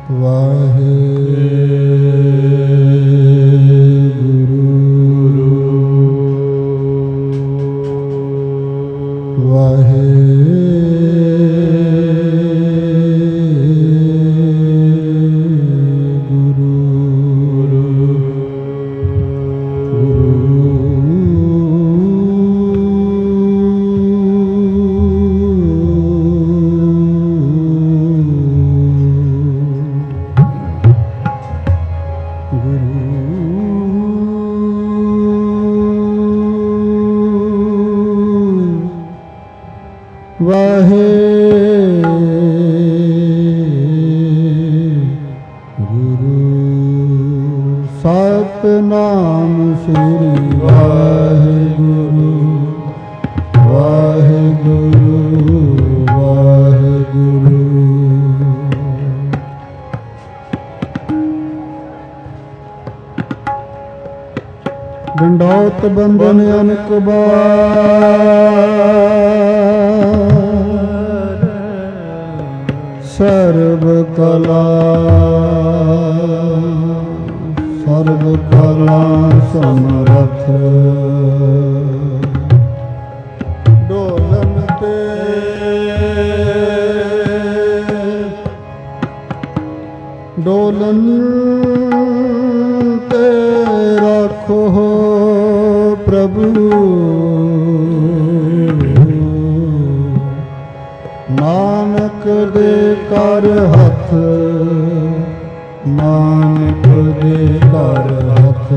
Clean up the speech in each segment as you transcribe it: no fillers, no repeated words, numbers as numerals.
ਸਤਿਨਾਮ ਸ੍ਰੀ ਵਾਹਿਗੁਰੂ ਵਾਹਿਗੁਰੂ ਵਾਹਿਗੁਰੂ। ਡੰਡੌਤ ਬੰਦਨ ਅਨਕ ਬਾਰ ਸਰਬ ਕਲਾ ਸਰਬ ਕਲਾ ਸਮਰਥ ਡੋਲਨ ਤੇ ਡੋਲਨ ਤੇ ਰੱਖੋ ਪ੍ਰਭੂ ਨਾਨਕ ਦੇ ਕਰ ਹੱਥ ਨਾਨਕ ਦੇ ਕਰ ਹੱਥ।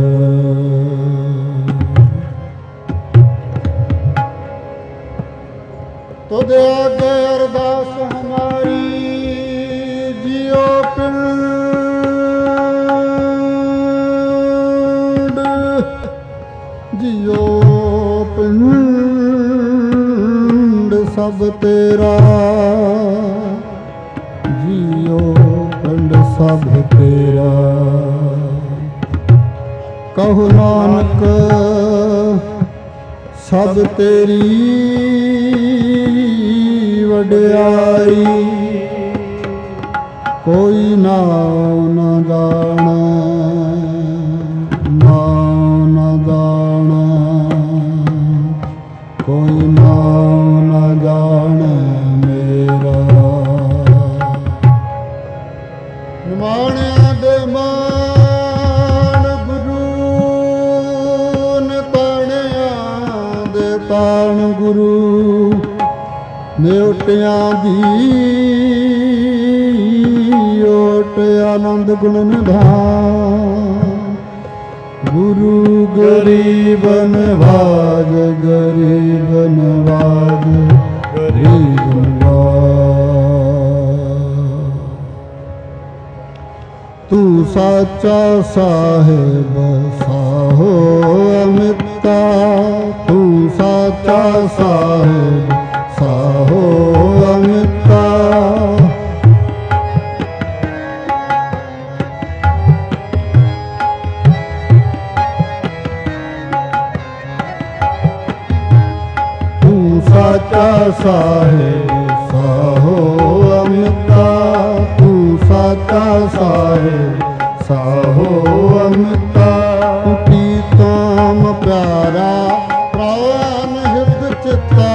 ਤੁਧ ਆਗੇ ਅਰਦਾਸ ਹਮਾਰੀ ਜਿਉ ਪਿੰਡ ਜਿਉ ਪਿੰਡ ਸਭ ਤੇਰਾ ਜਿਉ ਪਿੰਡ ਸਭ ਤੇਰਾ। ਕਹੋ ਨਾਨਕ ਸਭ ਤੇਰੀ ਵਡਿਆਈ ਕੋਈ ਨਾਉ ਨ ਜਾਣੈ ਨਾਉ ਨ ਜਾਣੈ ਕੋਈ ਨਾਉ ਨ ਜਾਣੈ ਮੇਰਾ। ਨਿਮਾਣਿਆਂ ਦੇ ਮਾਣ ਗੁਰੂ ਨਿਤਾਣਿਆਂ ਦੇ ਤਾਣ ਗੁਰੂ ਨਿਉਟਿਆਂ ਦੀ ਓਟ ਆਨੰਦ ਗੁਣ ਨਿਧਾਨ ਗੁਰੂ ਗਰੀਬ ਨਵਾਜ ਗਰੀਬ ਨਵਾਜ ਗਰੀਬ ਨਵਾਜ। ਤੂੰ ਸਾਚਾ ਸਾਹਿਬ ਸਾਹੋ ਅਮਿਤਾ ਤੂੰ ਸਾਚਾ ਸਾਹਿਬ ਸਾਹੋ ਅਮਿਤਾ। ਤੂੰ ਸਾਚਾ ਸਾਹਿਬ ਸਾਹੋ ਅਮਿਤਾ ਤੂੰ ਸਾਚਾ ਸਾਹਿਬ ਸਾਹੋ ਅਮਿਤਾ। ਪ੍ਰੀਤਮ ਪਿਆਰਾ ਪ੍ਰਾਨ ਹਿਰਦ ਚਿੱਤਾ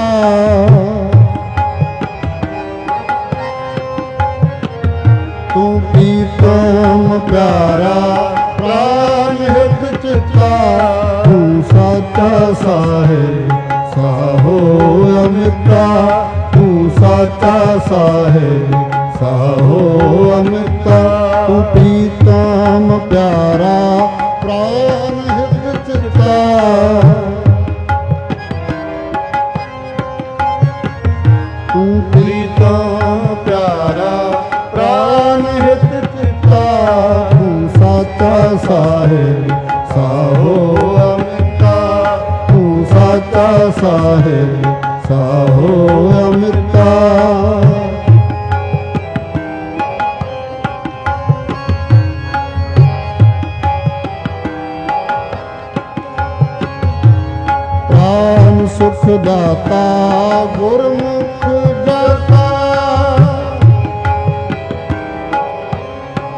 ਤੂੰ ਪ੍ਰੀਤਮ ਪਿਆਰਾ ਪ੍ਰਾਨ ਹਿਰਦ ਚਿੱਤਾ। ਤੂੰ ਸਾਚਾ ਸਾਹਿਬ ਸਾਹੋ ਅਮਿਤਾ ਤੂੰ ਸਾਚਾ ਸਾਹਿਬ ਸਾਹੋ ਅਮਿਤਾ। ਤੂੰ ਪ੍ਰੀਤਮ ਪਿਆਰਾ ਪ੍ਰਾਨ ਹਿਰਦ ਚਿੱਤਾ ਤੂੰ ਪ੍ਰੀਤਮ ਪਿਆਰਾ ਪ੍ਰਾਨ ਹਿਰਦ ਚਿੱਤਾ। ਤੂੰ ਸਾਚਾ ਸਾਹਿਬ ਸਾਹੋ ਅਮਿਤਾ ਤੂੰ ਸਾਚਾ ਸਾਹਿਬ ਸਾਹੋ ਅਮਿਤਾ। ਪ੍ਰਾਨ ਸੁਖ ਦਾਤਾ ਗੁਰਮੁਖ ਦਾਤਾ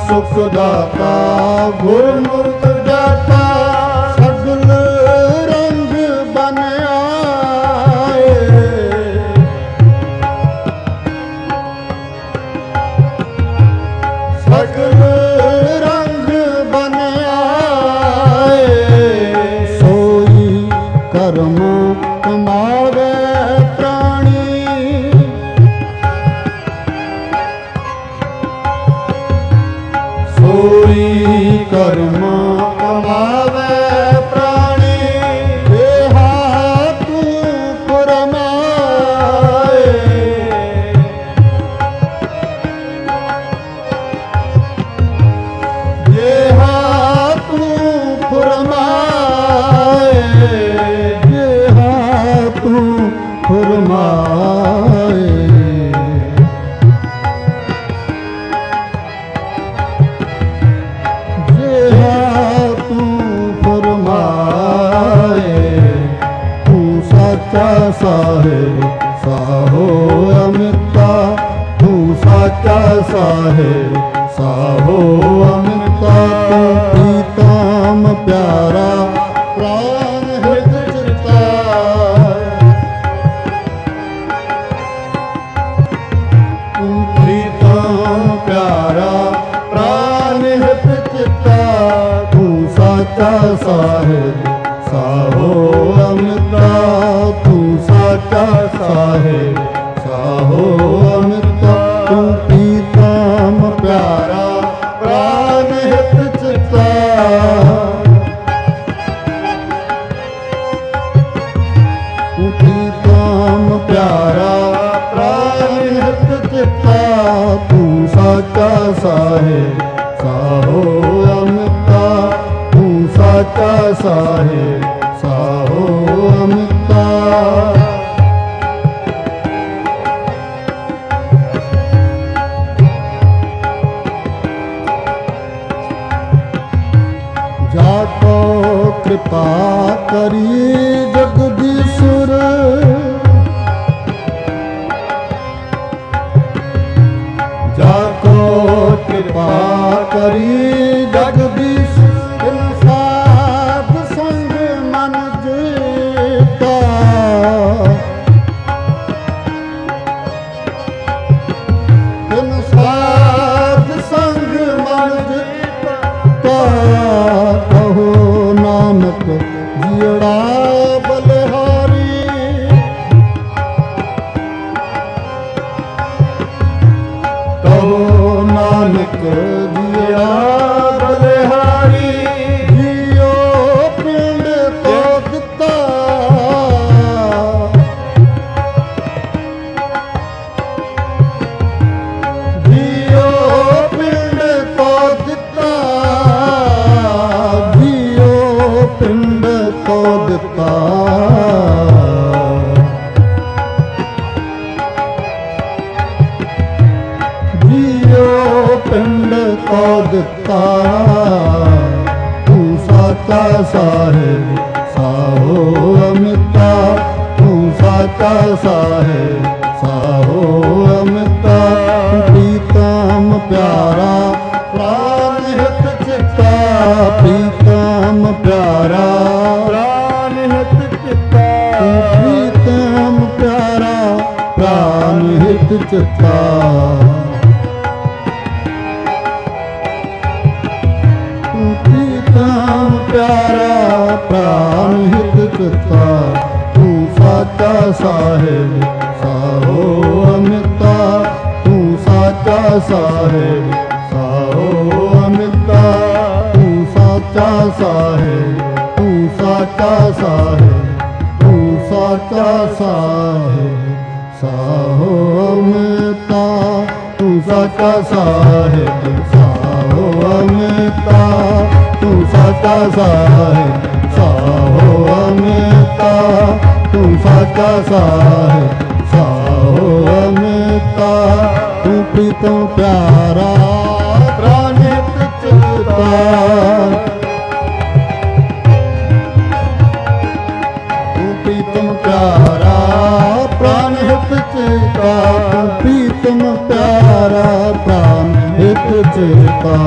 ਸੁਖ ਦਾਤਾ ਗੁਰਮੁਖ ਦਾਤਾ ਸਗਲ ਰੰਗ ਬਨ ਆਏ ਸਗਲ ਰੰਗ ਬਨ ਆਏ ਸੋਈ ਕਰਮ ਕਮਾਵੇ ਸੋਈ ਕਰਮ ਕਮਾਵੇ ਪ੍ਰਾਣੀ ਦੇਹਾ ਤੂੰ ਫਰਮਾਏ ਦੇਹਾ ਤੂੰ ਫਰਮਾਏ ਦੇਹਾ ਤੂੰ ਫਰਮਾਏ ਸਾਹਿਬ ਸਾਹੋ ਅਮਿਤਾ ਤੂੰ ਸਾਚਾ ਸਾਹਿਬ ਸਾਹੋ ਅਮਿਤਾ ਤੂੰ ਪ੍ਰੀਤਮ ਪਿਆਰਾ ਪ੍ਰਾਨ ਹਿਰਦ ਚਿਤਾ ਤੂੰ ਪ੍ਰੀਤਮ ਪਿਆਰਾ ਪ੍ਰਾਨ ਹਿਰਦ ਚਿਤਾ ਤੂੰ ਸਾਚਾ ਸਾਹਿਬ ਸਾਹੋ ਅਮਿਤਾ ਤੂੰ ਸਾਚਾ ਸਾਹਿਬ ਸਾਹੋ ਅਮਿਤਾ ਤੂੰ ਪ੍ਰੀਤਮ ਪਿਆਰਾ ਪ੍ਰਾਨ ਹਿਤ ਚਿਤਾ ਤੂੰ ਪ੍ਰੀਤਮ ਪਿਆਰਾ ਪ੍ਰਾਨ ਹਿਤ ਚਿਤਾ ਤੂੰ ਸਾਚਾ ਸਾਹਿਬ ਸਾਹੋ ਅਮਿਤਾ ਤੂੰ ਸਾਚਾ ਸਾਹਿਬ ਸਾਹੋ ਅਮਿਤਾ ਜਾ ਕੋ ਕਿਰਪਾ ਕਰੀ ਜਗਦੀਸ਼ੁਰ ਜਾ ਕੋ ਕਿਰਪਾ ਕਰੀ ਜਗਦੀਸ਼ੁਰ ਕਹੋ ਨਾਨਕ ਜੀੜਾ ਬਲਿਹਾਰੀ ਕਹੋ ਨਾਨਕ ਜੀੜਾ ਬਲਿਹਾਰੀ ਜੀਓ ਪਿੰਡ ਤੋਂ ਦਿੱਤਾ ਜੀਓ ਪਿੰਡ ਤੋਂ ਦਿੱਤਾ ਪਿੰਡ ਤੋਂ ਦਿੱਤਾ ਜੀਓ ਪਿੰਡ ਤੋਂ ਦਿੱਤਾ ਤੂੰ ਸਾਚਾ ਸਾਹਿਬ ਸਾਹੋ ਅਮਿਤਾ ਤੂੰ ਸਾਚਾ ਸਾਹਿਬ ਸਾਹੋ ਅਮਿਤਾ ਪ੍ਰੀਤਮ ਪਿਆਰਾ ਪ੍ਰਾਨ ਹਿਤ ਚਿਤਾ ਪ੍ਰੀਤਮ ਪਿਆਰਾ ਪ੍ਰਾਨ ਹਿਤ ਚਿਤਾ ਪ੍ਰੀਤਮ ਪਿਆਰਾ ਪ੍ਰਾਨ ਹਿਤ ਚਿਤਾ ਪ੍ਰੀਤਮ ਪਿਆਰਾ ਪ੍ਰਾਨ ਹਿਤ ਚਿਤਾ ਤੂੰ ਸਾਚਾ ਸਾਹਿਬ ਸਾਹੋ ਅਮਿਤਾ ਤੂੰ ਸਾਚਾ ਸਾਹਿਬ ਸਾਹੋ ਅਮਿਤਾ ਤੂੰ ਸਾਚਾ ਸਾਹਿਬ ਤੂੰ ਸਾਚਾ ਸਾਹਿਬ ਤੂੰ ਸਾਚਾ ਸਾਹਿਬ ਸਾਹੋ ਅਮਿਤਾ ਤੂੰ ਸਾਚਾ ਸਾਹਿਬ ਸਾਹੋ ਅਮਿਤਾ ਤੂੰ ਸਾਚਾ ਸਾਹਿਬ ਸਾਹੋ ਅਮਿਤਾ ਤੂੰ ਸਾਚਾ ਸਾਹਿਬ ਸਾਹੋ ਅਮਿਤਾ ਤੂੰ ਪ੍ਰੀਤਮ ਪਿਆਰਾ ਪ੍ਰਾਨ ਹਿਤ ਚਿਤਾ ਤੂੰ ਪ੍ਰੀਤਮ ਪਿਆਰਾ ਪ੍ਰਾਨ ਹਿਤ ਚਿਤਾ ਤੂੰ ਪ੍ਰੀਤਮ ਪਿਆਰਾ ਪ੍ਰਾਨ ਹਿਤ हित चेता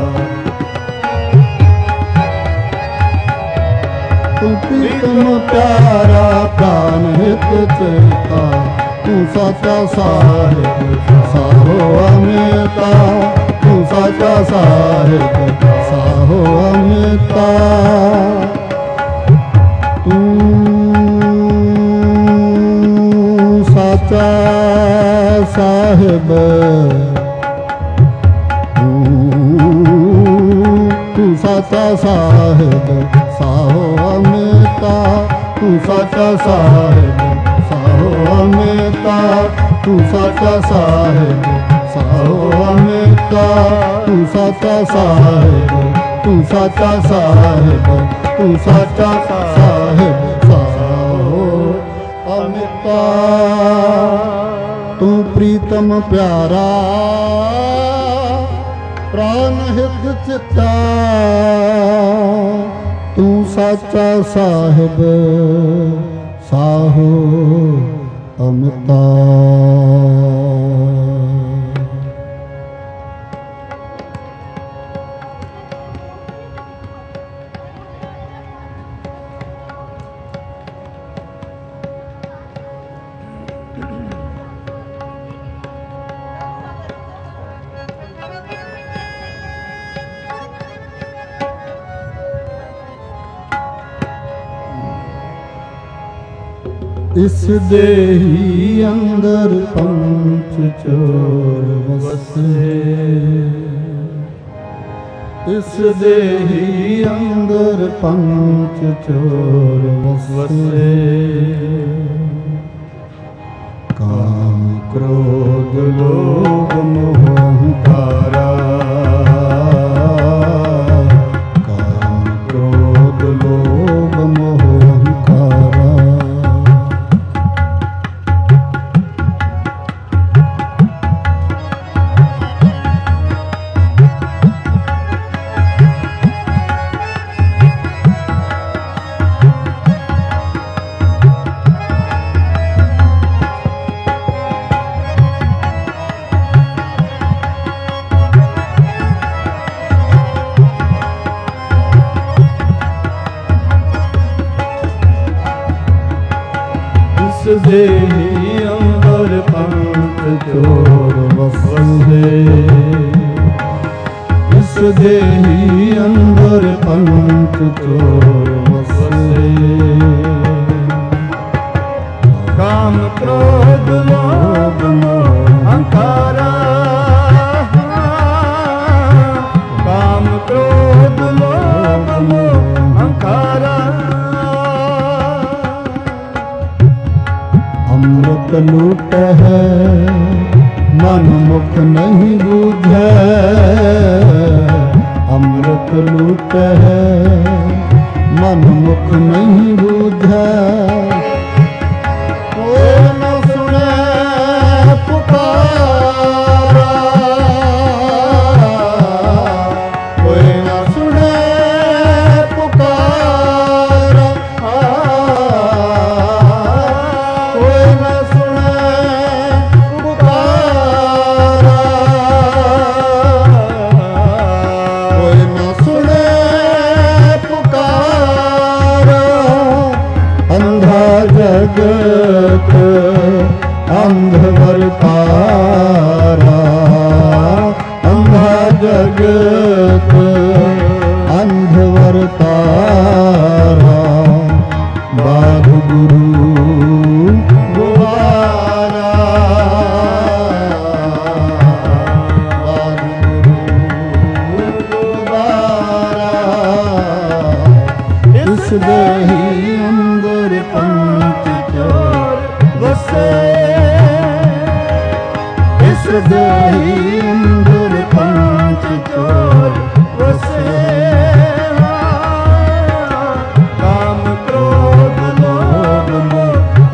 तू प्रीतम प्यारा प्राण हित चेता तू साचा साहिब साहो अमिता तू साचा साहिब साहो अमिता तू साचा साहिब तू साचा साहिब साहो अमिता तू साचा साहिब साहो अमिता तू साचा साहिब साहो अमिता तू साचा साहिब तू साचा साहिब तू साचा साहिब साहो अमिता तू प्रीतम प्यारा प्राण हित चिता तू साचा साहिब साहो अमिता इस देही अंदर पंच चोर बसे इस देही अंदर पंच चोर बसे काम क्रोध लोभ मोह अहंकारा काम क्रोध लोभ मोह अहंकारा देही अंबर पंच चोर बसे इस देही अंबर पंच चोर बसे काम क्रोध लोभ मोह अहंकारा काम क्रोध लोभ मोह अहंकारा अमृत लूट है मन मुख नहीं बूझे अमृत लूट है मन मुख नहीं बूझे कोई न सुने पुकारा कोई न सुने पुकारा जगत अंधवर तारा अंधा जगत अंधवर तारा बाध गुरु गुवारा बाध गुरु गुवारा इस देही अंदर पंच बसे इस देही अंदर पंच चोर बसे काम क्रोध लोभ मोह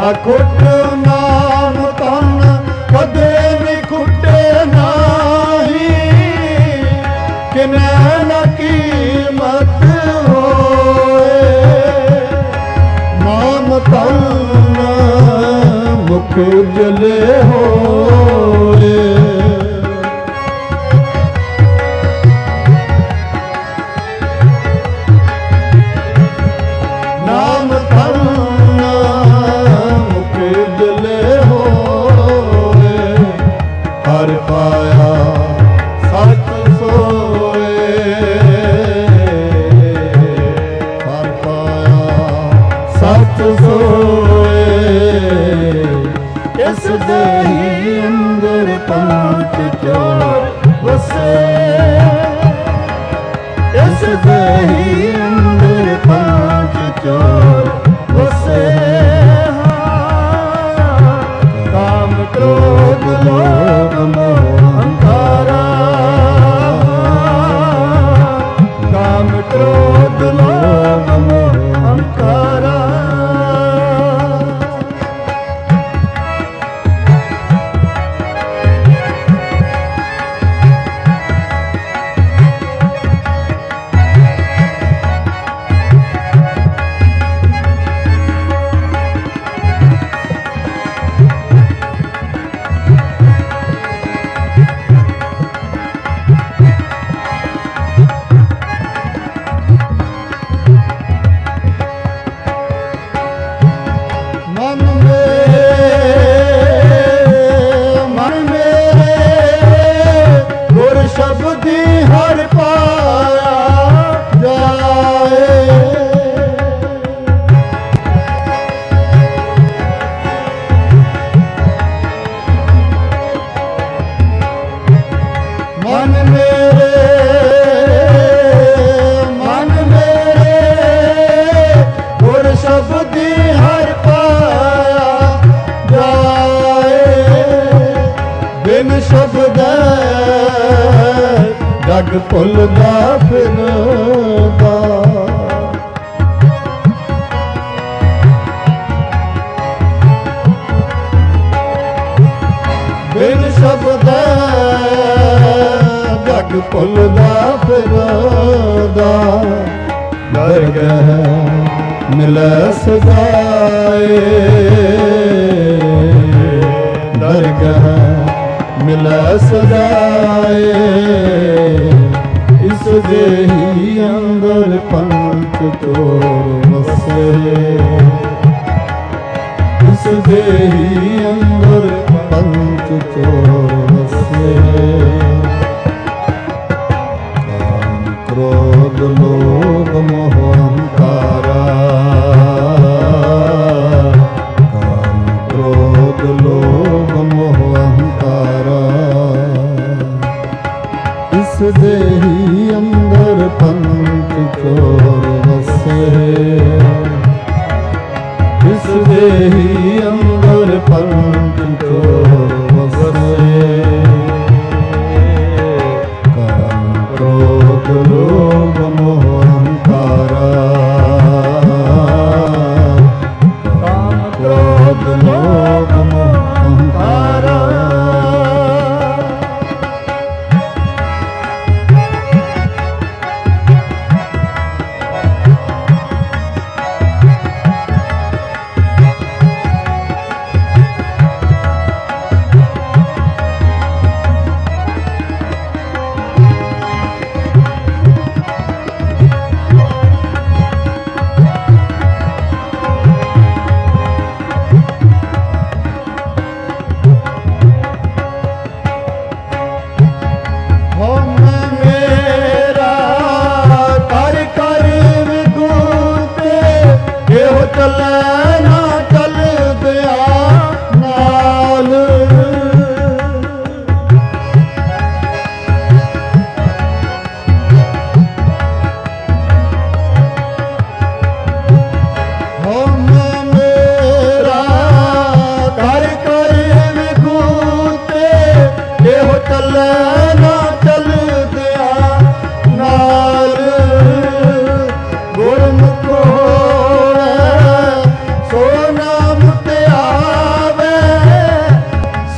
ਅਖੁੱਟ ਨਾਮ ਤਨ ਕਦੇ ਨੀ ਖੁੱਟੇ ਨਾਹੀ, ਕਿਨੈ ਨ ਕੀਮਤ ਹੋਏ। ਨਾਮ ਤਨ ਮੁਖ ਜਲੇ ਹੋਏ। ਨਾਮ ਤਨ ਮੁਖ ਜਲੇ ਹੋਏ। ਹਰਿ ਪਾਇਆ ਸਚ ਸੋਏ। ਹਰਿ ਪਾਇਆ ਸਚ ਸੋਏ। ਇਸ ਦੇਹੀ ਅੰਦਰ ਪੰਚ ਚੋਰ ਵਸੇ। ਇਸ ਦੇਹੀ ਅੰਦਰ ਪੰਚ ਚੋਰ ਵਸੇ। ਕਾਮ ਕ੍ਰੋਧ ਲੋਭ ਮੋਹ ਅਹੰਕਾਰਾ। ਕਾਮ ਕ੍ਰੋਧ ਲੋਭ ਮੋਹ ਅਹੰਕਾਰਾ। ਜਗ ਭੁੱਲਦਾ ਫਿਰਦਾ। ਬਿਨ ਸ਼ਬਦ ਜਗ ਭੁੱਲਦਾ ਫਿਰਦਾ। ਦਰਗਹ ਮਿਲੈ ਸਦਾਏ। ਦਰਗਹ ਮਿਲੈ ਸਦਾਏ। ਇਸ ਦੇਹੀ ਅੰਦਰ ਪੰਚ ਚੋਰ ਵਸੇ। ਇਸ ਦੇਹੀ ਅੰਦਰ ਪੰਚ ਚੋਰ ਵਸੇ। ਕਾਮ ਕ੍ਰੋਧ ਲੋਭ ਮੋਹ ਅਹੰਕਾਰਾ। ਕਾਮ ਕ੍ਰੋਧ ਲੋਭ ਮੋਹ ਅਹੰਕਾਰਾ। ਇਸ ਦੇਹੀ ਅੰਦਰ ਪੰਚ ਚੋਰ ਵਸੇ। ਇਸ ਦੇਹੀ ਅੰਦਰ ਪੰਚ ਚੋਰ ਵਸੇ। ਕਾਮ ਕ੍ਰੋਧ ਲੋਭ ਮੋਹ ਅਹੰਕਾਰਾ। ਕਾਮ ਕ੍ਰੋਧ ਲੋਭ ਮੋਹ ਅਹੰਕਾਰਾ।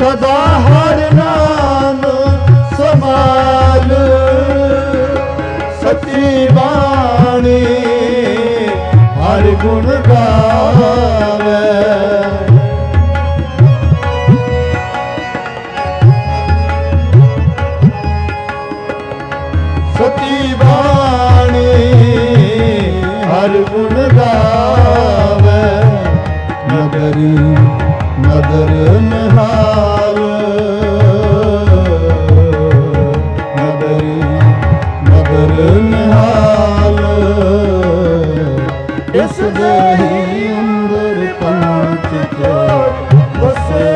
ਸਦਾ ਹਰ ਨਾਮ ਸਮਾਲ ਸੱਚੀ ਬਾਣੀ ਹਰ ਗੁਣ ਗਾਵੇ ਸੱਚੀ ਬਾਣੀ ਹਰ ਗੁਣ ਗਾਵੇ ਨਦਰੀ ਨਦਰ ਨਿਹਾਲ ਨਦਰੀ ਨਦਰ ਨਿਹਾਲ ਇਸ ਦੇ ਹੀ ਅੰਦਰ ਪੰਚ ਚੋਟ ਵਸੇ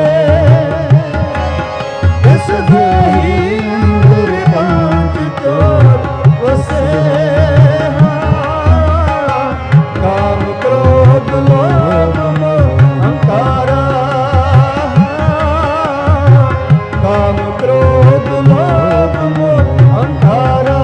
ਇਸ ਦੇ ਹੀ ਅੰਦਰ ਪੰਚ ਚੋਟ ਵਸੇ ਕਾਮ ਕ੍ਰੋਧ ਲੋਭ ਮੋਹ ਅਹੰਕਾਰਾ ਕਾਮ ਕ੍ਰੋਧ ਲੋਭ ਮੋਹ ਅਹੰਕਾਰਾ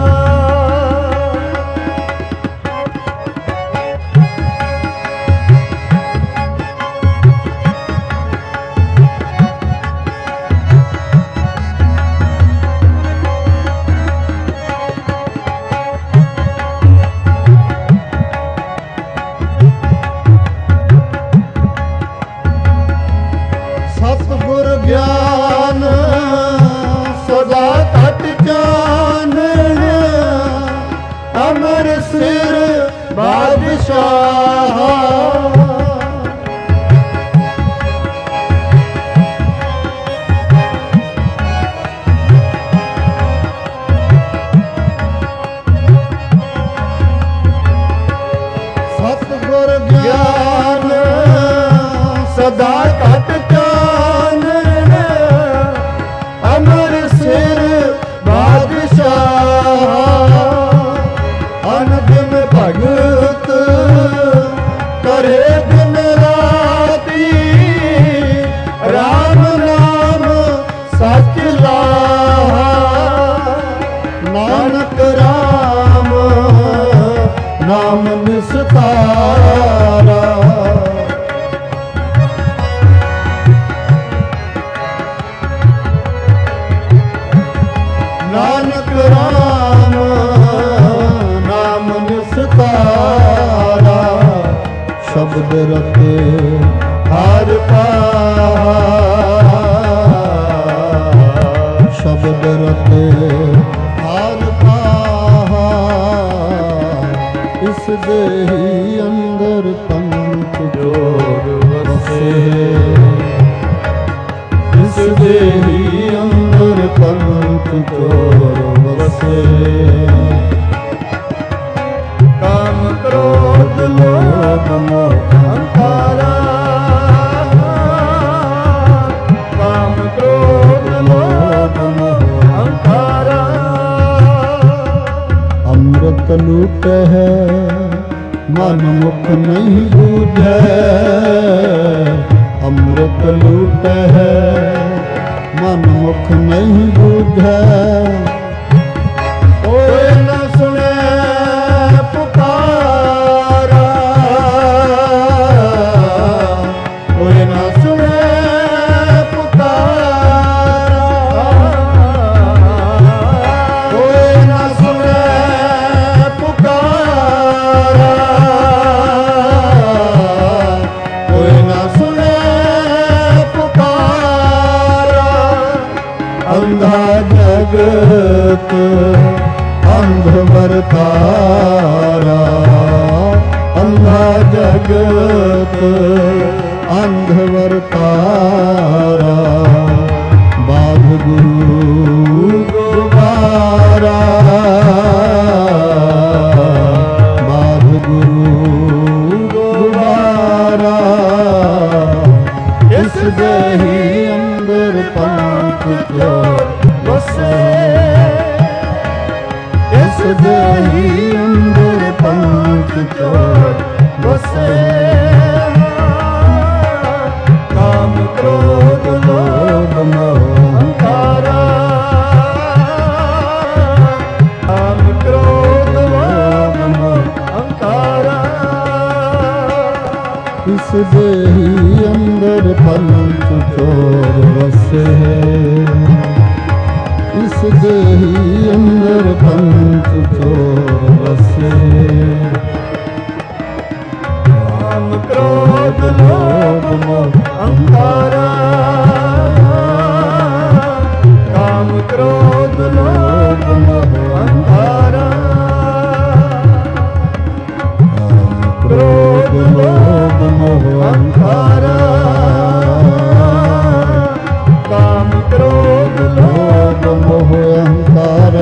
ਸਤਿਗੁਰ ਗਿਆਨ ਸਦਾ ਤਤ ਜਾਣਨ ਅਮਰ ਸਿਰ ਬਾਦਸ਼ਾਹ ਸਤਿਗੁਰ ਗਿਆਨ ਸਦਾ ਤਤ ਜਾਣਨ ਅਮਰ ਸਿਰ ਬਾਦਸ਼ਾਹ ਅਨੰਦਮ ਭਗਤ ਕਰੇ ਦਿਨ ਰਾਤੀ ਰਾਮ ਨਾਮ ਸਚ ਲਾਹਾ ਨਾਨਕ ਰਾਮ ਨਾਮ ਨਿਸਤਾਰਾ ਨਾਨਕ ਰਾਮ ਨਾਮ ਨਿਸਤਾਰਾ ਸ਼ਬਦ ਰਤੇ ਹਰ ਪਾਹਾ ਸ਼ਬਦ ਰਤੇ ਹਰ ਪਾਹਾ ਇਸ ਦੇ ਹੀ ਅੰਦਰ ਪੰਚ ਜੋੜ ਵਸੇ ਇਸ ਦੇ ਹੀ ਅੰਦਰ ਪੰਚ ਜੋੜ ਵਸੇ ਕਾਮ ਕ੍ਰੋਧ ਲੋਭ ਮੋਹ ਅਹੰਕਾਰਾ ਕਾਮ ਕ੍ਰੋਧ ਲੋਭ ਮੋਹ ਅਹੰਕਾਰਾ ਅੰਮ੍ਰਿਤ ਲੂਟੈ ਮਨ ਮੁਖ ਨਹੀਂ ਬੂਝੈ ਅੰਮ੍ਰਿਤ ਲੂਟੈ ਮਨ ਮੁਖ ਨਹੀਂ ਬੂਝੈ ਓਏ ਨ ਸੁਣੈ ਪੁਕਾਰਾ ਓਏ ਨ ਸੁਣੈ ਪੁਕਾਰਾ ਓਏ ਨ ਸੁਣੈ ਪੁਕਾਰਾ ਓਏ ਨ ਸੁਣੈ ਪੁਕਾਰਾ ਅੰਧਾ ਜਗਤ ਅੰਧ ਵਰਤਾਰਾ ਅੰਧਾ ਜਗਤ ਅੰਧ ਵਰਤਾਰਾ ਬਾਧ ਗੁਰੂ ਗੋਬਾਰਾ ਬਾਧ ਗੁਰੂ ਗੋਬਾਰਾ ਇਸ ਦੇ ਹੀ ਅੰਦਰ ਪੰਚ ਜੋੜ ਵਸੇ ਇਸ ਦੇ ਹੀ ਅੰਦਰ ਪੰਚ ਜੋੜ ਵਸੇ ਕਾਮ ਕ੍ਰੋਧ ਲੋਭ ਮੋਹ ਅਹੰਕਾਰਾ ਕਾਮ ਕ੍ਰੋਧ ਲੋਭ ਮੋਹ ਅਹੰਕਾਰਾ ਇਸ ਦੇ ਹੀ ਅੰਦਰ ਅੰਦਰ ਪੰਚ ਚੋਰ ਵਸੇ, ਇਸ ਦੇਹੀ ਅੰਦਰ ਪੰਚ ਚੋਰ ਵਸੇ। ਕਾਮ ਕ੍ਰੋਧ ਲੋਭ ਮੋਹ ਅਹੰਕਾਰ, ਕਾਮ ਕ੍ਰੋਧ ਲੋਭ ਮੋਹ ਅਹੰਕਾਰ, ਕਾਮ ਕ੍ਰੋਧ ਲੋਭ ਮੋਹ ਅਹੰਕਾਰ, ਕਾਮ ਕ੍ਰੋਧ ਲੋਭ ਮੋਹ ਅਹੰਕਾਰ।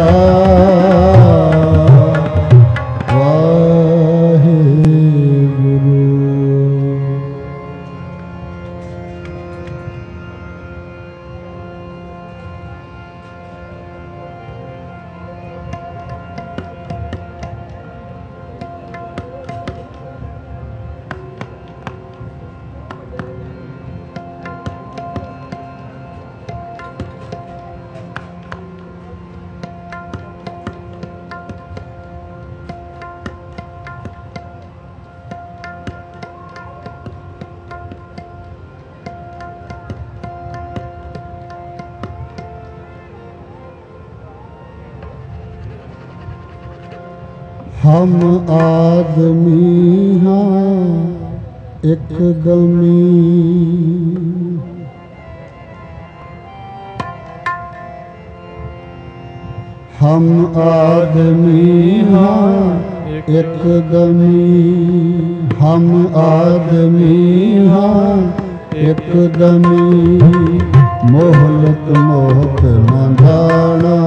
हम आदमी हाँ एक दमी, हम आदमी हाँ एक दमी, हम आदमी हाँ एक दमी, मोहलत मोहत न जाना,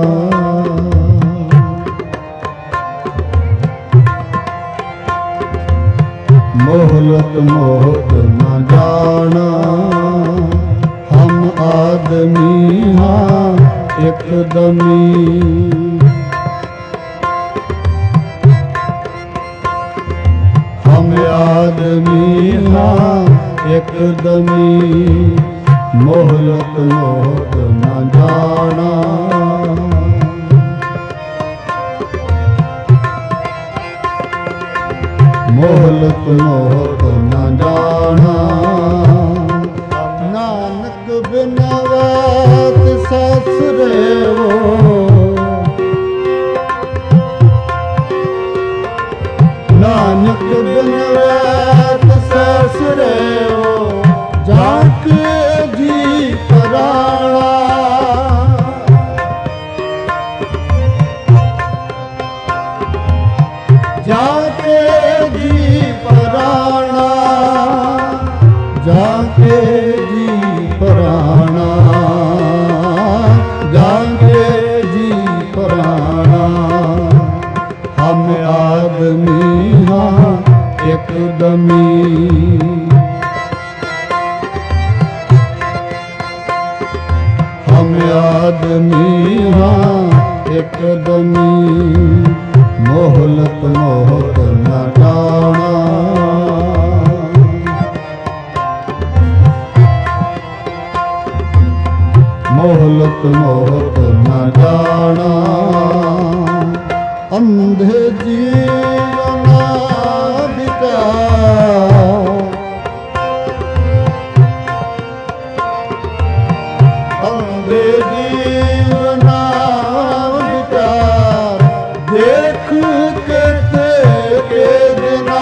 मोहलत मोहत न जाना। हम आदमी हाँ एक दमी, हम आदमी हाँ एक दमी, मोहलत मोहत न जाना। मोहलत मोहत न जाना। नानक बिनवत ससुरे वो, नानक बिनवत ससुरे वो, जाके जी पराया, जाके पराना, जाके जी पराना, जाके जी पराना। हम आदमी हाँ एक दमी, हम आदमी हाँ एक दमी, मोहलत मोहत न जाना। मोहलत मोहत न जाना। अंधे जीवन बिता, अंधे जीवन बिता, देख के तेरे बिना,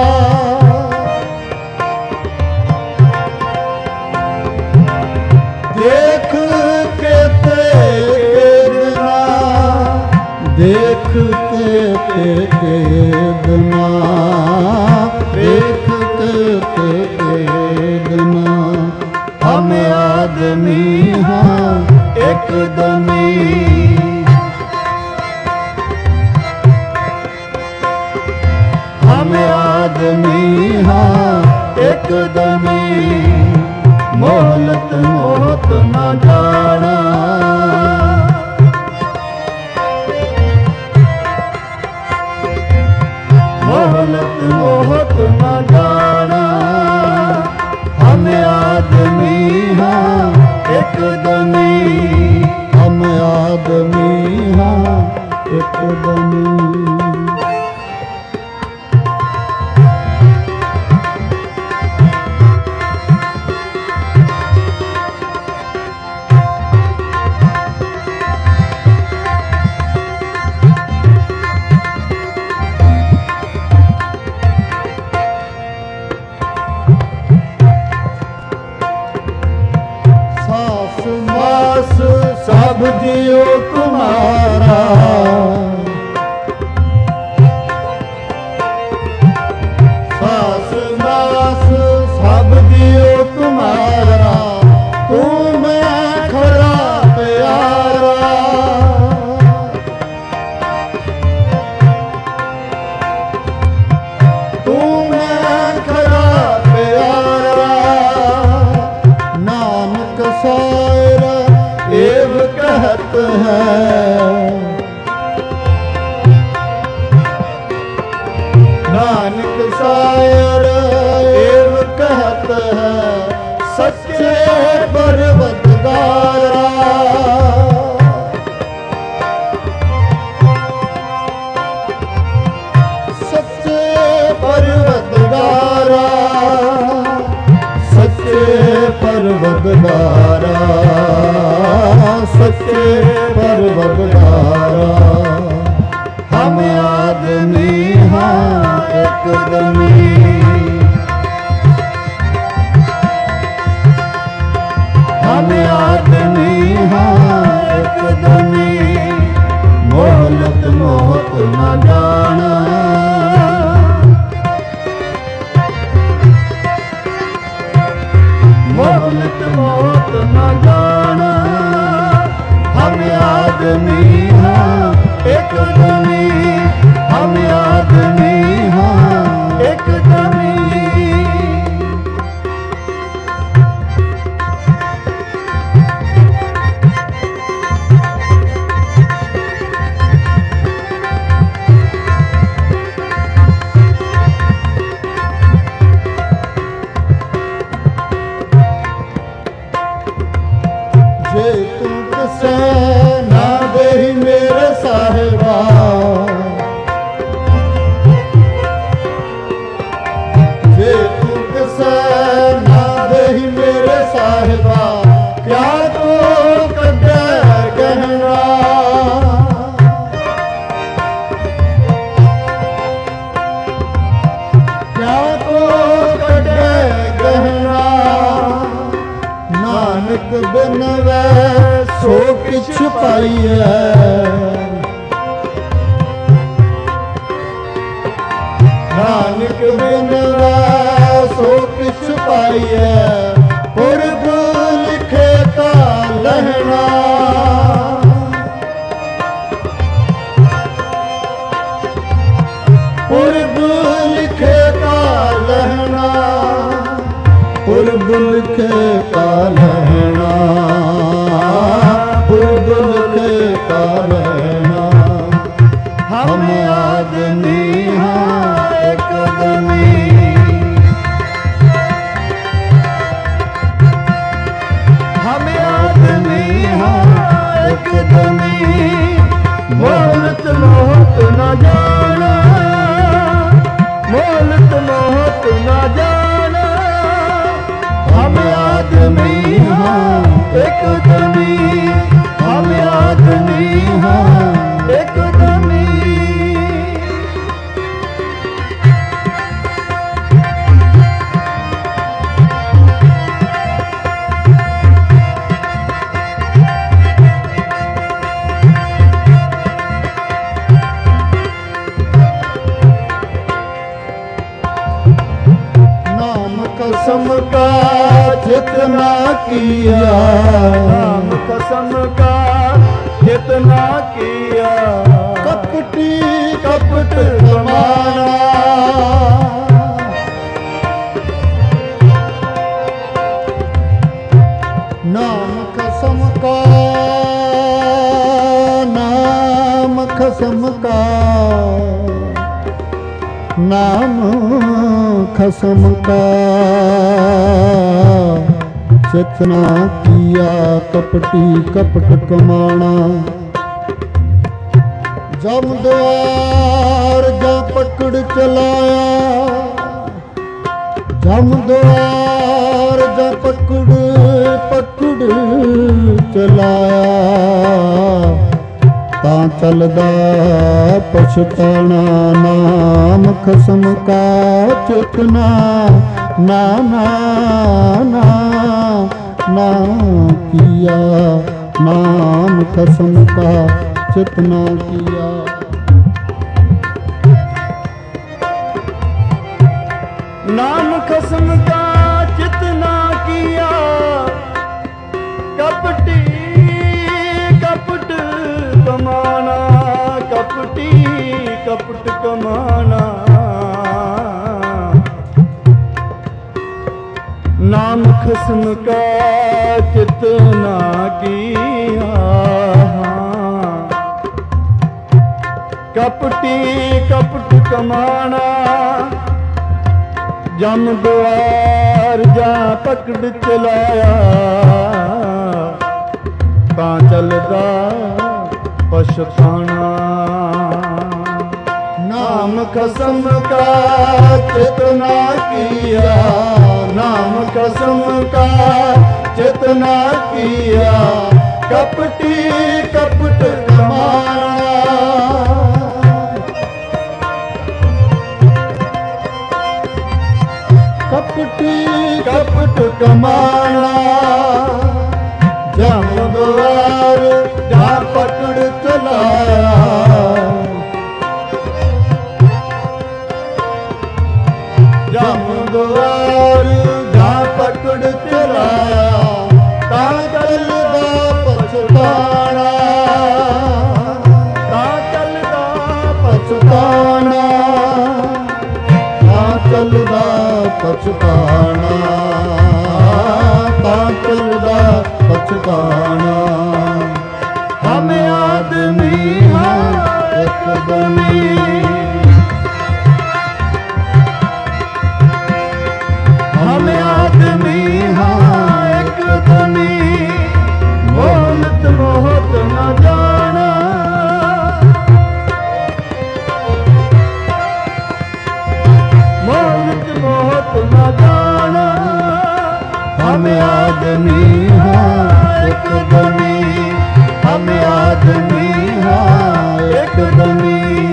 देख के तेरे बिना, देख के बिना, देख के बिना। हम आदमी हाँ एक दमी, हम आदमी हाँ एक दमी, मोहलत मोहत न जाना। मोहलत मोहत न जाना। हम आदमी हाँ एक दमी, हम आदमी हाँ एक दमी। मास सब जियो तुम्हारा, सास मास सब जियो तुम्हारा, तू मैं खरा प्यारा। तू मैं खरा प्यारा, नानक सायर एव कहत है, नानक सायर एव कहत है, सच्चे परवतगारा। सच्चे परवतगारा, सच्चे परवतगारा, सच्चे परवतगारा। हम आदमी हाँ एक दमी, हम आदमी हाँ एक दमी, मोहलत मोहत न जाना। मोहलत मोहत न जाना, हम आदमी हाँ एक दमी, हम आदमी हाँ एक दमी। जे तुम किसे ना देही मेरे साहिबा, जे तुम किसे ना देही मेरे साहिबा, क्या तो कटे गहना। क्या तो कटे गहना, नानक बिन वै सो किछ पाइयै। नानक बिन वै सो किछ पाइयै, पुरब लिखे का लहना। पुरब लिखे का लहना, पुरब लिखे का लहना, पुरब लिखे का लहना। हम आदमी हाँ एक दमी, हम आदमी हाँ एक दमी, मोहलत मोहत न जाना, मोहलत मोहत न जाना। हम आदमी हाँ एक दमी, हम आदमी हाँ एक दमी। नाम कसम का जितना किया, नाम कसम का जितना किया, कपटी कपट समाना। नाम कसम का, नाम कसम का, नाम खसम का, जितना किया कपटी कपट कमाना। जम द्वार जा पकड़ चलाया, जम द्वार जा पकड़ पकड़ चलाया, तां चलदा पछताना। नाम खसम का चेतना, ना ना ना ना किया, नाम कसम का चित ना किया। नाम कसम का चित ना किया, कपटी कपट कमाना, कपटी कपट कमाना। नाम कसम का चित ना किया, कपटी कपट कमाना। जम द्वार जा पकड़ चलाया, तां चलदा पछताना। नाम कसम का चित ना किया, नाम कसम का चित ना किया, कपटी कपट कमाना। कपटी कपट कमाना। जम द्वार जा पकड़ चलाया, जम द्वार जा पकड़ चलाया, तां चलदा पछताना, तां चलदा पछताना, तां चलदा पछताना, तां चलदा पछताना। हम आदमी हाँ एक दमी, हम आदमी हाँ एक दमी, मोहत मोहत न जाना। मोहत मोहत न जाना। हम आदमी हाँ एक दमी, हम आदमी हाँ एक दमी।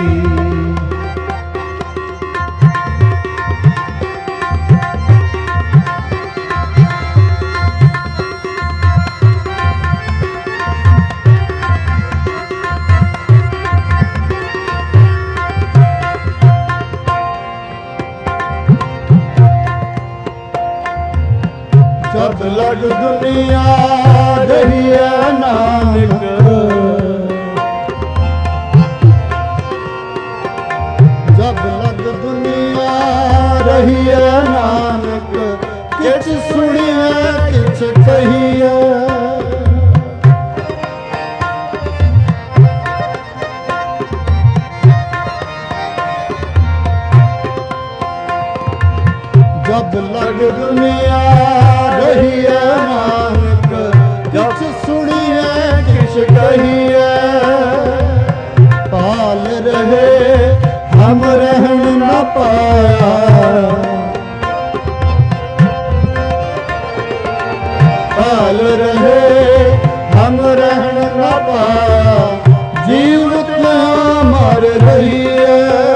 जब लग दुनिया रही है नानक, जब लग दुनिया रही है नानक, किछ सुनिए किछ कहिए। जब लग दुनिया रही है नानक, किछ सुनिए किछ कहिए। पाल रहे हम रहन न पाया, पाल रहे हम रहन न पाया। जीवत मर रही है,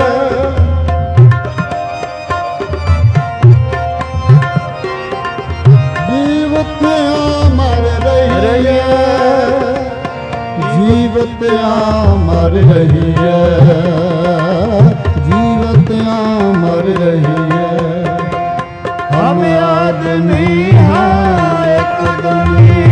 जीवतियाँ मर रही है, जीवतियाँ मर रही है। हम आदमी हाँ एक दमी,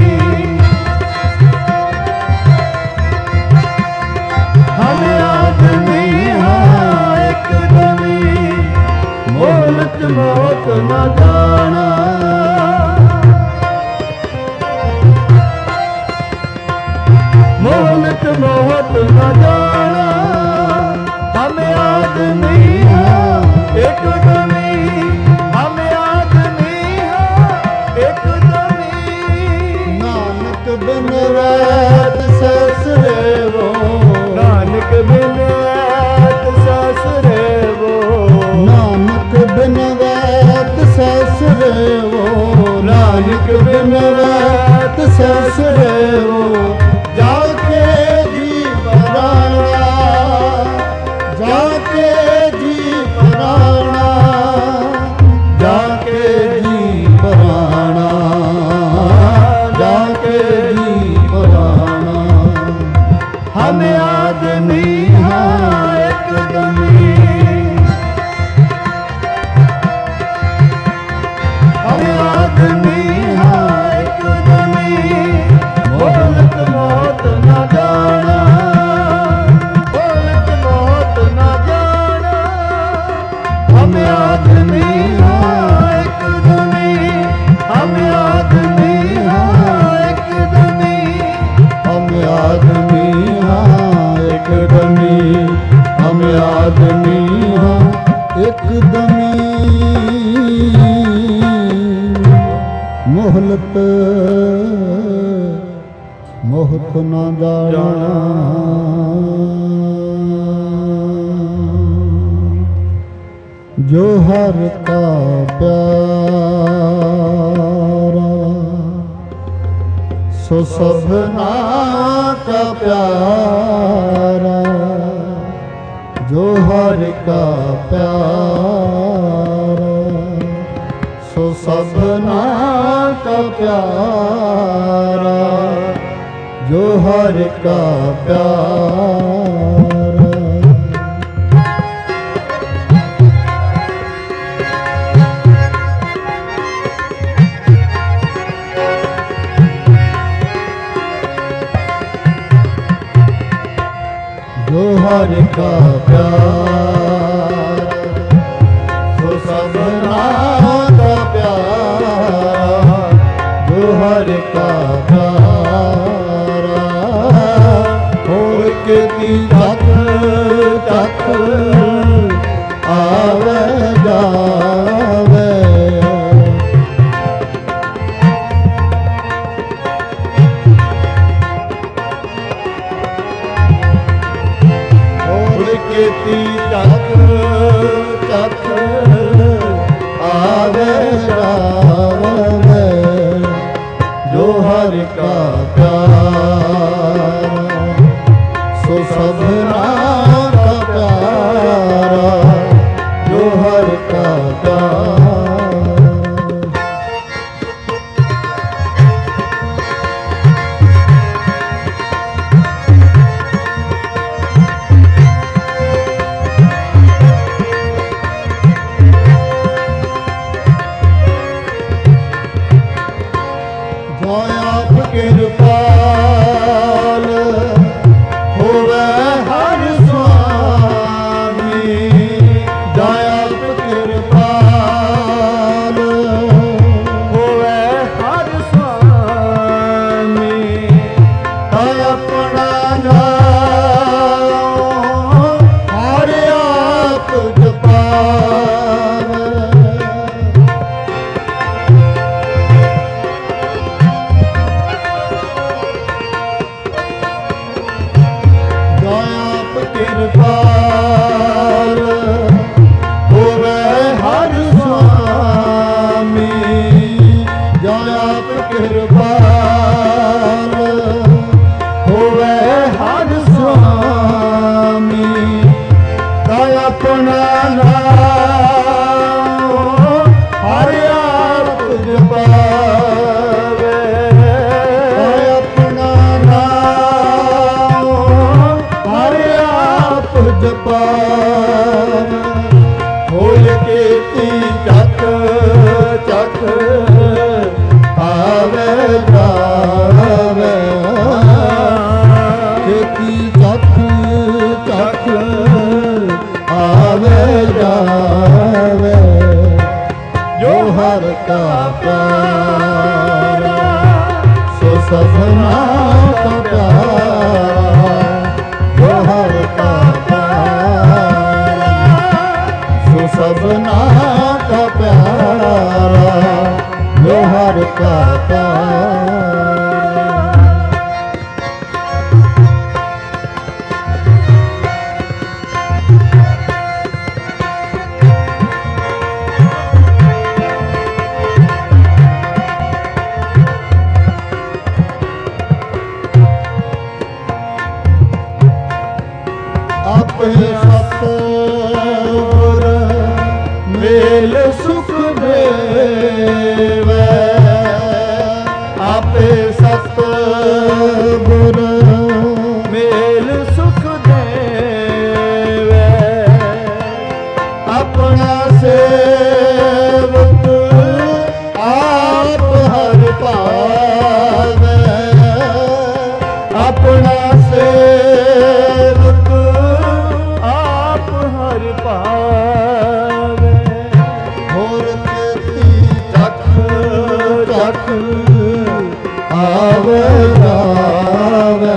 हम आदमी हाँ एक दमी, मोहत मोहत न जाना। मोहत मोहत न जाना। हम आदमी हाँ एक दमी, हम आदमी हाँ एक दमी। नानक बिन वैद ससुरे वो, नानक बिन वैद ससुरे वो, नानक बिन वैद ससुरे वो, नानक बिन वैद ससुरे वो। जाके जी पराना, जाके जी पराना, जाके जी पराना, ਅੰਤ ਮੋਹਤ ਨਾ ਜਾਣਾ। ਜੋ ਹਰ ਕਾ ਪਿਆਰਾ ਸੋ ਸਭਨਾ ਕਾ ਪਿਆਰਾ। ਜੋ ਹਰ ਕਾ ਪਿਆਰਾ ਸੋ ਸਭਨਾ ਕਾ ਪਿਆਰਾ। ਜੋ ਹਰ ਕਾ ਪਿਆਰਾ। ਜੋ ਹਰ ਕਾ ਪਿਆਰ ਸੋ ਸਭਨਾ ਕਾ ਪਿਆਰਾ। ਜੋ ਹਰ ਕਾ ਪਿਆਰਾ। ਹੋਰ ਕਿਤੀ ਤੱਕ ਤੱਕ ਆਵੇ ਜਾਵੇ। ਕੀਤੀ ਤੱਕ ਤੱਕ ਆਵੇ ਜਾਵੇ। ਜੋ ਹਰ ਕਾ ਪਿਆਰਾ ਸੋ ਸਭਨਾ ਕਾ ਪਿਆਰਾ। ਜੋ ਹਰ ਕਾ ਪਿਆਰਾ। ਆਪ ਕਿਰਪਾਲ ਹੋਵੇ ਹਰ ਸੁਆਮੀ। ਆਪ ਕਿਰਪਾਲ ਹੋਵੇ ਹਰ ਸੁਆਮੀ। ਆਪਣਾ ਨਾਮ ਹਰ ਆਪ ਜਪਾਵੇ। ਕਿਰਪਾਲ ਹੋਵੇ ਹਰ ਸੁਆਮੀ। ਜੋ ਆਪ ਕਿਰਪਾਲ ਹੋਵੇ ਹਰ ਸੁਆਮੀ। ਤਾ ਆਪਣਾ ਨਾਮ ਹਰ ਆਪ ਜਪਾਵੇ। ਆਪਣਾ ਨਾਮ ਹਰ ਆਪ ਜਪਾਵੇ। ਹੋਲ ਕੀਤੀ ਚੱਕ ਚੱਕ ਆਵੇ ਜਾਵੇ। ਕੀਤੀ ਚੱਕ ਚੱਕ ਆਵੇ ਜਾਵੇ। ਜੋ ਹਰ ਕਾ ਪਿਆਰਾ ਸੋ ਸਭਨਾ ਕਾ ਪਿਆਰਾ। ਜੋ ਹਰ ਕਾ ਪਿਆਰਾ ਸੋ ਸਭਨਾ ਕਾ ਪਿਆਰਾ। ਜੋ ਹਰ ਕਾ ਪਿਆਰਾ। ਆਪੇ ਸਤਿਗੁਰ ਮੇਲ ਸੁਖ ਦੇਵੇ। ਆਪੇ ਸਤਿਗੁਰ ਮੇਲ ਸੁਖ ਦੇਵੇ। ਆਪਣਾ ਸੇਵਕ ਆਪ ਹਰ ਪਾਵੇ। ਆਪਣਾ ਸੇਵਕ ਆਪ ਹਰ ਪਾਵੇ। ਹੋਰ ਕੀਤੀ ਚੱਕ ਚੱਕ ਆਵੇ ਜਾਵੇ।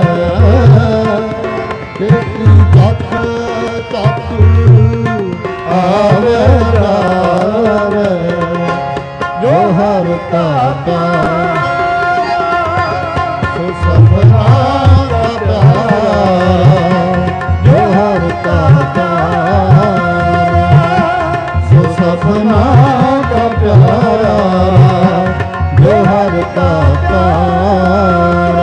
ਕੀਤੀ ਚੱਕ ਚੱਕ ਆਵੇ ਜਾਵੇ। ਜੋ ਹਰ ਕਾ ਪਿਆਰਾ ਅਵਤਾਰ।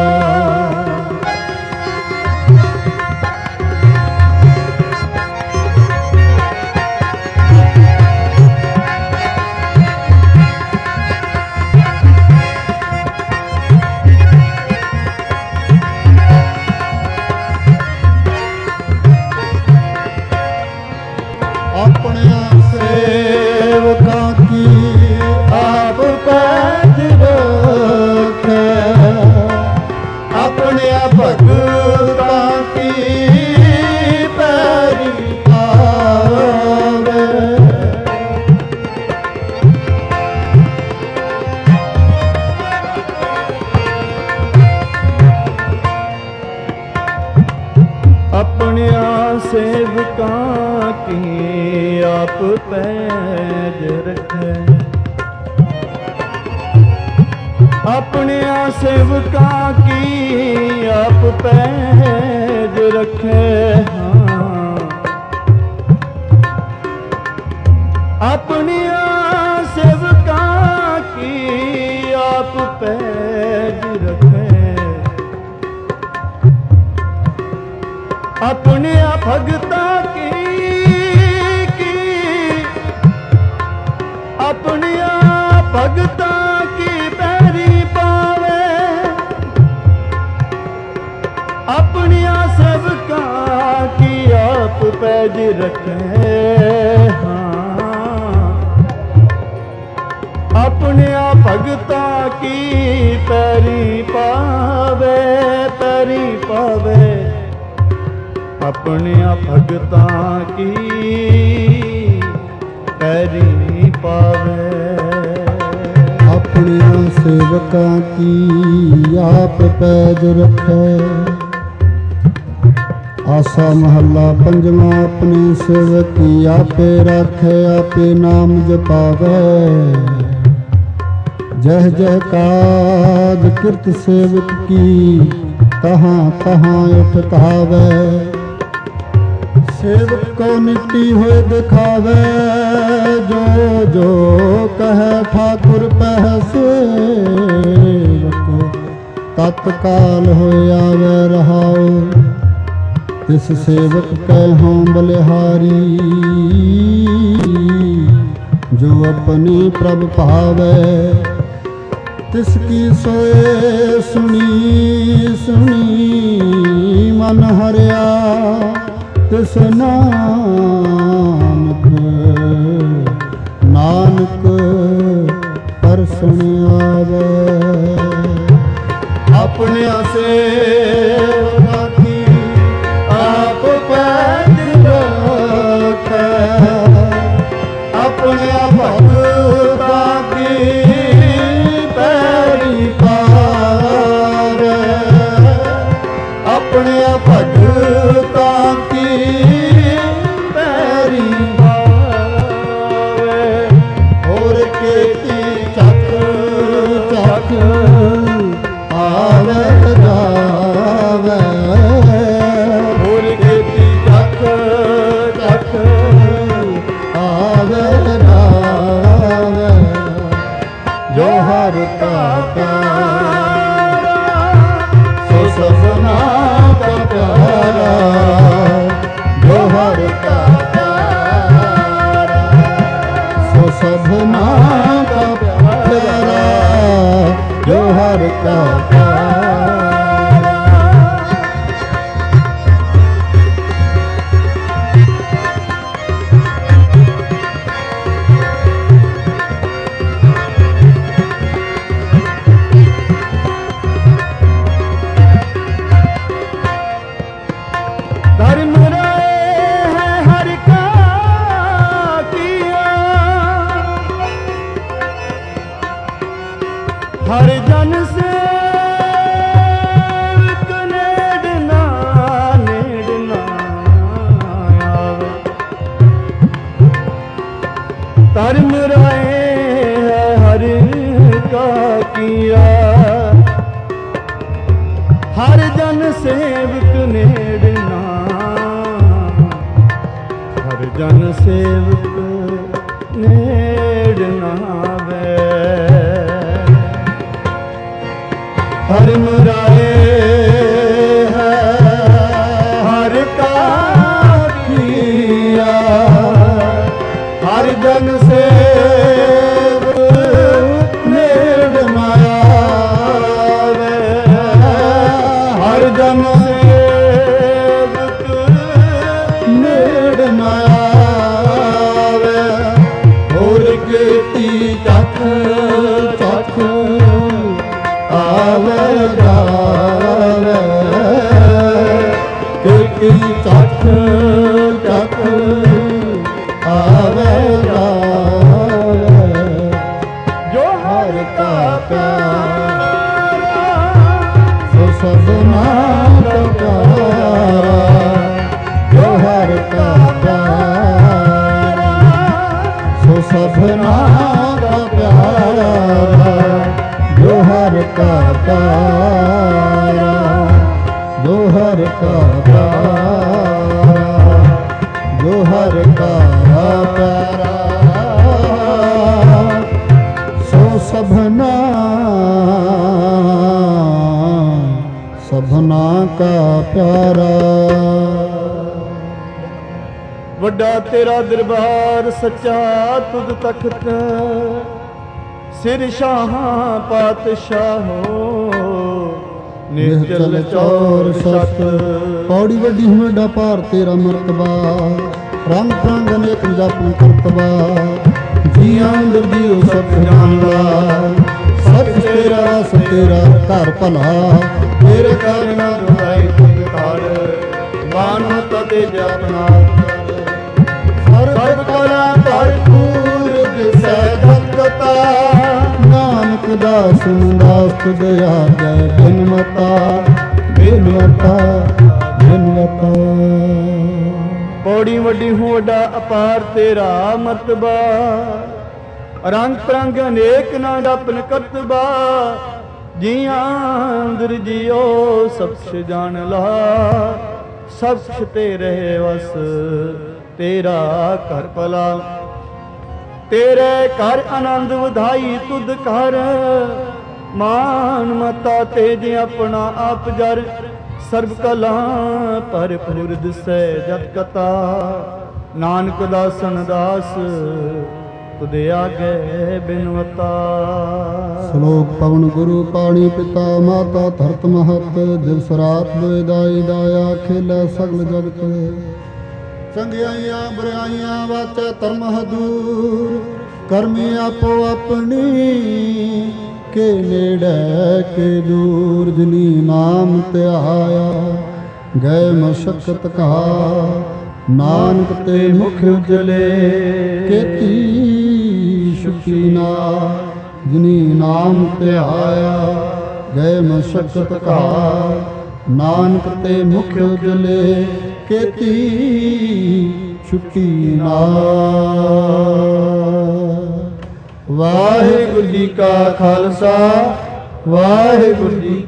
ਆਪਣਿਆਂ ਸੇਵਕਾਂ ਕੀ ਆਪ ਪੈਜ ਰੱਖੈ, ਆਪਣਿਆਂ ਭਗਤਾਂ ਕੀ ਪੈਰੀ ਪਾਵੇ। ਆਪਣਿਆਂ ਸੇਵਕਾਂ ਕੀ ਆਪ ਪੈਜ ਰੱਖੈ, ਆਪਣਿਆਂ ਸੇਵਕਾਂ ਕੀ ਆਪ ਪੈਜ ਰੱਖੈ। ਹਾਂ, ਆਪਣਿਆਂ ਸੇਵਕਾਂ ਕੀ ਆਪ ਪੈਜ ਰੱਖੈ, ਆਪਣਿਆਂ ਭਗਤਾਂ ਕੀ ਆਪਣਿਆਂ ਭਗਤਾਂ ਕੀ ਪੈਰੀ ਪਾਵੇ, ਆਪਣਿਆਂ ਸੇਵਕਾਂ ਕੀ ਆਪ ਪੈਜ ਰੱਖੇ। ਹਾਂ, ਆਪਣਿਆਂ ਭਗਤਾਂ ਕੀ ਪੈਰੀ ਪਾਵੇ, ਪੈਰੀ ਪਾਵੇ, ਆਪਣਿਆਂ ਭਗਤਾਂ ਕੀ ਪੈਰੀ ਪਾਵੇ। ਆਪਣਿਆਂ ਸੇਵਕਾਂ ਕੀ ਆਪ ਪੈਜ ਰੱਖੈ। ਆਸਾ ਮਹੱਲਾ ਪੰਜਵਾਂ। ਆਪਣੀ ਸੇਵਕੀ ਆਪੇ ਰਾਖੈ, ਆਪੇ ਨਾਮ ਜਪਾਵੈ। ਜਹ ਜਹ ਕਾਜ ਕਿਰਤ ਸੇਵਕ ਕੀ, ਤਹਾਂ ਤਹਾਂ ਉਠ ਕਹਾਵੈ। ਸੇਵਕ ਕੋ ਨਿੱਟੀ ਹੋਏ ਦਿਖਾਵੇ, ਜੋ ਜੋ ਕਹੈ ਠਾਕੁਰ ਪਹਿ ਸੇਵਕ। ਤਤਕਾਲ ਹੋਇ ਆਵੈ ਰਹਾਉ, ਤਿਸ ਸੇਵਕ ਕਹਿਉ ਬਲਿਹਾਰੀ। ਜੋ ਆਪਣੀ ਪ੍ਰਭ ਭਾਵੈ, ਤਿਸ ਕੀ ਸੋਏ ਸੁਣੀ ਸੁਣੀ ਮਨ ਹਰਿਆ। ਤਿਸ ਨਾਨਕ ਨਾਨਕ ਪਰਸੁਣ ਆਵੇ। ਆਪਣਿਆਂ ਸੇਵਕਾਂ ਕੀ ਆਪ ਪੈਜ ਰੱਖੈ, ਆਪਣਿਆਂ ਭਗਤਾਂ ਕੀ ਪੈਰੀ ਪਾਵੇ, ਆਪਣਿਆਂ ਭਗਤਾਂ ਕੀ ਪੈਰੀ ਪਾਵੇ। ਹੋਰ ਕੀਤੀ ਚੱਕ ਚੱਕ ਆਵੇ ਜਾਵੇ, ਹੋਰ ਕੀਤੀ ਚੱਕ ਚੱਕ ਆਵੇ ਜਾਵੇ। ਜੋ ਹਰ ਕਾ ਪਿਆਰਾ, ਸੋ ਸਭਨਾ ਕਾ ਪਿਆਰਾ। ਜੋ ਹਰ ਕਾ ਪਿਆਰਾ, ਸੋ ਸਭਨਾ ਕਾ ਪਿਆਰਾ। ਜੋ ਹਰ ਕਾ ਪਿਆਰਾ। ਧਰਮ ਰਾਏ ਹੈ ਹਰ ਕਾ ਕੀਆ, ਹਰ ਜਨ ਸੇਵਕ ਨੇੜ ਨਾ ਆਵੇ। ਧਰਮ ਰਾਏ ਹੈ ਹਰ ਕਾ ਕੀਆ, ਹਰ ਜਨ ਸੇਵਕ ਨੇੜ ਨਾ, ਹਰ ਜਨ ਸੇਵਕ ਨੇੜ ਨਾ ਆਵੇ। ਹਰ ਮੁਰਾਏ ਹੈ ਹਰ ਕਾ ਕੀਆ ਹਰ ਜਨ ਸੇਵ ਨੇੜ ਨਾ ਆਵੇ ਹਰ ਜਨ ਸੇਵਕ ਨੇੜ ਨਾ ਆਵੇ ਹੋਰ ਕੀਤੀ ਚੱਖ ਚੱਖ ਆਵੇ ਜਾਵੇ ਕੀਤੀ ਚੱਖ ਚੱਖ ਆਵੇ ਜਾਵੇ ਜੋ ਹਰ ਕਾ ਪਿਆਰਾ ਸੋ ਸਭਨਾ ਦਾ ਪਿਆਰਾ ਜੋ ਹਰ ਕਾ ਪਿਆਰਾ ਸੋ ਸਭਨਾ ਦਾ ਪਿਆਰਾ ਜੋ ਹਰ ਕਾ ਪਿਆਰਾ ਜੋ ਹਰ ਕਾ ਪਿਆਰਾ ਜੋ ਹਰ ਕਾ ਪਿਆਰਾ ਸੋ ਸਭਨਾ ਸਭਨਾ ਕਾ ਪਿਆਰਾ। ਵੱਡਾ ਤੇਰਾ ਦਰਬਾਰ ਸੱਚਾ ਤੁਧ ਤਖਤ ਸਿਰ ਸ਼ਾਹਾਂ ਪਾਤਸ਼ਾਹੋ ਨਿਰਜਲ ਚੌਰ ਸਤ ਪੌੜੀ ਵੱਡੀ ਵੱਡਾ ਭਾਰ ਤੇਰਾ ਮਰਤਬਾ ਰੰਗ ਰੰਗ ਅਨੇਕ ਜਪਨ ਕਰਤਬਾ ਜੀਆਂ ਅੰਦਰ ਜੀਉ ਸਭ ਜਾਣਦਾ ਸੱਚ ਤੇਰਾ ਰਸ ਤੇਰਾ ਘਰ ਭਲਾ ਤੇਰੇ ਕਰਨਾ ਦੁਆਈ ਤੁਧ ਕਰ ਮਾਨੋ ਤਦੇ ਜਪਨਾ ਸਰਬ ਕਲਾ ਭਰਪੂਰ ਦਿਸੈ ਭਗਤਾ ਨਾਨਕ ਦਾਸ ਦਾਸ ਦਇਆ ਜੈ ਬਿਨਵਤਾ ਬਿਨਵਤਾ ਬਿਨਵਤਾ। ਪੌੜੀ ਵੱਡੀ ਹੂੰ ਵੱਡਾ ਅਪਾਰ ਤੇਰਾ ਮਰਤਬਾ ਰੰਗ ਪ੍ਰੰਗ ਅਨੇਕ ਨਾ ਡਪਨ ਕਰਤਬਾ ਜੀਆਂ ਅੰਦਰ ਜੀਓ ਸਭ ਕੁਛ ਜਾਣ ਲਾ ਸਭ ਕੁਛ ਤੇਰੇ ਵਸ ਤੇਰਾ ਘਰ ਭਲਾ ਤੇਰੇ ਘਰ ਆਨੰਦ ਵਧਾਈ ਤੁਧ ਕਰ ਮਾਨ ਮਤਾ ਤੇਜ ਆਪਣਾ ਆਪ ਜਰ ਸਰਬ ਕਲਾ ਭਰਪੂਰ ਦਿਸੈ ਜਤ ਕਤਾ ਨਾਨਕ ਦਾਸਨ ਦਾਸ ਤੁਦੇ ਆਗੇ ਬਿਨਵਤਾ। ਸ਼ਲੋਕ ਪਵਨ ਗੁਰੂ ਪਾਣੀ ਪਿਤਾ ਮਾਤਾ ਧਰਤ ਮਹਤ ਦਿਵਸ ਰਾਤ ਦੋਇ ਦਾਈ ਦਾਇਆ ਖੇਲਾ ਸਗਲ ਜਗਤ ਚੰਗਿਆਈਆਂ ਬੁਰਾਈਆਂ ਵਾਚੈ ਧਰਮ ਹਦੂਰ ਕਰਮੀ ਆਪੋ ਆਪਣੀ ਕੇ ਨੇੜੇ ਕੇ ਦੂਰ ਜਿਨੀ ਨਾਮ ਧਿਆਇਆ ਗਏ ਮਸ਼ਕਤ ਕਾ ਨਾਨਕ ਤੇ ਮੁਖ ਉਜਲੇ ਕੀਤੀ ਸ਼ੁਕੀ ਨਾ ਜਿਨੀ ਨਾਮ ਧਿਆਇਆ ਗਏ ਮਸ਼ਕਤ ਕਾ ਨਾਨਕ ਤੇ ਮੁਖ ਉਜਲੇ ਕੀਤੀ ਛੁੱਟੀ ਨਾ। ਵਾਹਿਗੁਰੂ ਜੀ ਕਾ ਖਾਲਸਾ ਵਾਹਿਗੁਰੂ ਜੀ